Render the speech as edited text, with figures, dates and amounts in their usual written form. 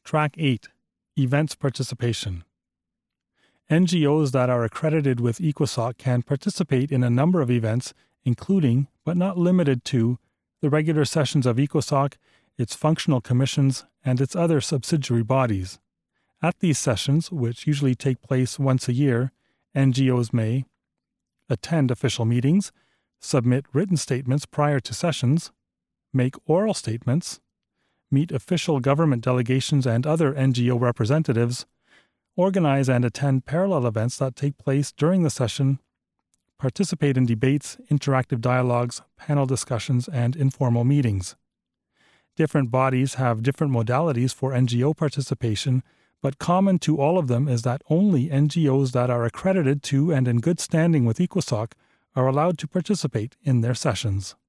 Track 8. Events Participation. NGOs that are accredited with ECOSOC can participate in a number of events, including, but not limited to, the regular sessions of ECOSOC, its functional commissions, and its other subsidiary bodies. At these sessions, which usually take place once a year, NGOs may attend official meetings, submit written statements prior to sessions, make oral statements, meet official government delegations and other NGO representatives, organize and attend parallel events that take place during the session, participate in debates, interactive dialogues, panel discussions, and informal meetings. Different bodies have different modalities for NGO participation, but common to all of them is that only NGOs that are accredited to and in good standing with ECOSOC are allowed to participate in their sessions.